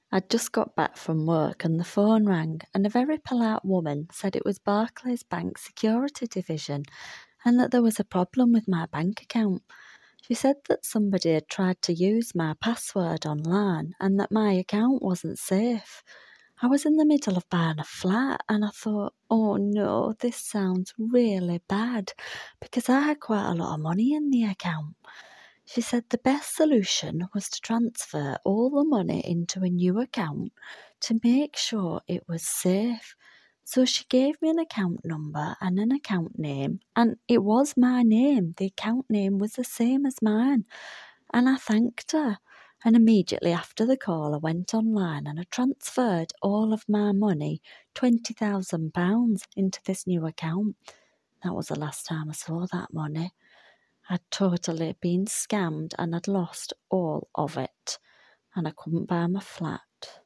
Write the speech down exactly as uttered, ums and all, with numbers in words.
I'd just got back from work and the phone rang, and a very polite woman said it was Barclays Bank Security Division and that there was a problem with my bank account. She said that somebody had tried to use my password online and that my account wasn't safe. I was in the middle of buying a flat and I thought, oh no, this sounds really bad because I had quite a lot of money in the account. She said the best solution was to transfer all the money into a new account to make sure it was safe. So she gave me an account number and an account name, and it was my name. The account name was the same as mine, and I thanked her. And immediately after the call, I went online and I transferred all of my money, twenty thousand pounds, into this new account. That was the last time I saw that money. I'd totally been scammed and I'd lost all of it, and I couldn't buy my flat.